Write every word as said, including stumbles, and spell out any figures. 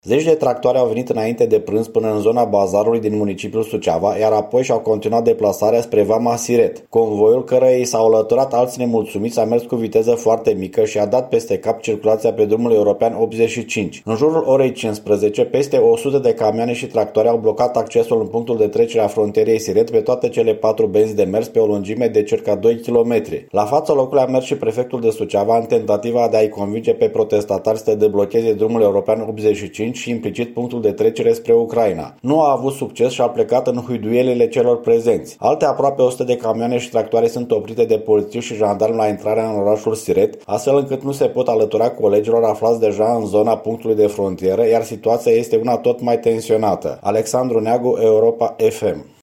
Zeci de tractoare au venit înainte de prânz până în zona bazarului din municipiul Suceava, iar apoi și-au continuat deplasarea spre Vama Siret. Convoiul, căreia i s-au alăturat alți nemulțumiți, a mers cu viteză foarte mică și a dat peste cap circulația pe drumul european optzeci și cinci. În jurul orei cincisprezece, peste o sută de camioane și tractoare au blocat accesul în punctul de trecere a frontierei Siret pe toate cele patru benzi de mers pe o lungime de circa doi kilometri. La fața locului a mers și prefectul de Suceava în tentativa de a-i convinge pe protestatari să deblocheze drumul european optzeci și cinci și implicit punctul de trecere spre Ucraina. Nu a avut succes și a plecat în huiduielile celor prezenți. Alte aproape o sută de camioane și tractoare sunt oprite de polițiști și jandarmi la intrarea în orașul Siret, astfel încât nu se pot alătura colegilor aflați deja în zona punctului de frontieră, iar situația este una tot mai tensionată. Alexandru Neagu, Europa F M.